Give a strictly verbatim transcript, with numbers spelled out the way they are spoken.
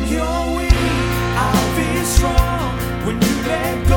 you're weak, I'll be strong. When you let go,